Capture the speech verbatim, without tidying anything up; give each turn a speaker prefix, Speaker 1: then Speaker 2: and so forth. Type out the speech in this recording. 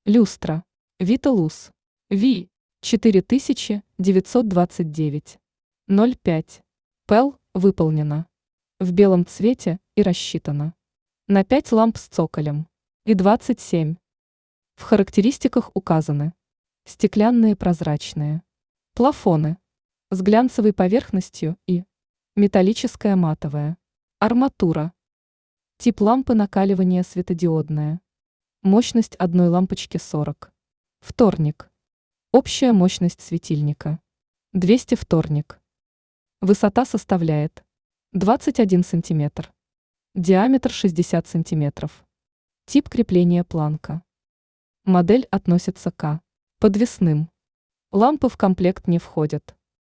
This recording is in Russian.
Speaker 1: Люстра. Виталус. Ви. четыре тысячи девятьсот двадцать девять. ноль пять. Пэл выполнена. В белом цвете и рассчитана. На пять ламп с цоколем. И двадцать семь. В характеристиках указаны. Стеклянные прозрачные. Плафоны. С глянцевой поверхностью и металлическая матовая. Арматура. Тип лампы накаливания светодиодная. Мощность одной лампочки сорок. Вторник. Общая мощность светильника. двести вторник. Высота составляет двадцать один сантиметр. Диаметр шестьдесят сантиметров. Тип крепления планка. Модель относится к подвесным. Лампы в комплект не входят.